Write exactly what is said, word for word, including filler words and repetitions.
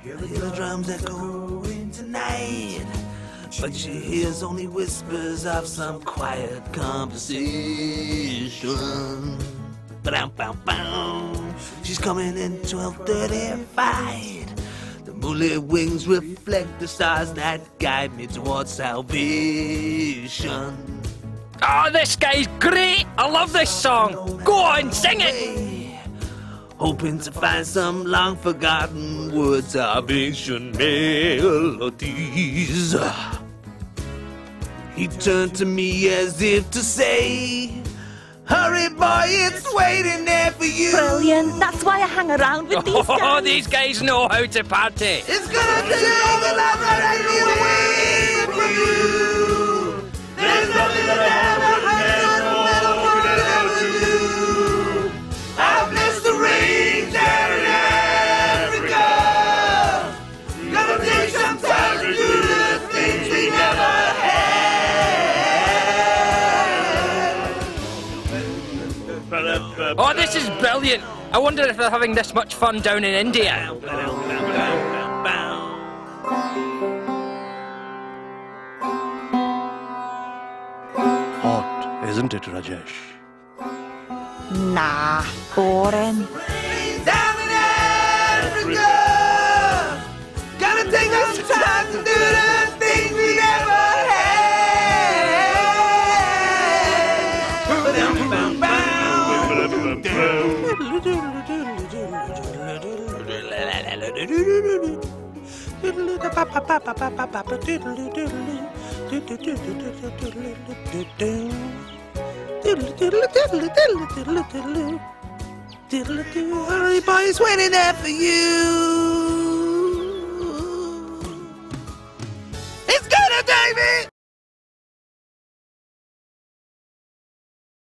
hear the drums echoing tonight, but she hears only whispers of some quiet conversation. Ba-dum-bum-bum. She's coming in twelve thirty-five. The moonlit wings reflect the stars that guide me towards salvation. Oh, this guy's great! I love this song! Go on, sing it! Hoping to find some long-forgotten words of ancient melodies. He turned to me as if to say, hurry, boy, it's waiting there for you. Brilliant. That's why I hang around with these guys. Oh, these guys know how to party. It's gonna take a lot right away from you. There's nothing that ever hurts that'll do. I've blessed the rain down in Africa. Gonna take some time to do the things we never had. Oh, this is brilliant. I wonder if they're having this much fun down in India. Hot, isn't it, Rajesh? Nah, boring. Down in Africa, gonna take us time to do the things we never Hurry, boy, it's waiting there for you.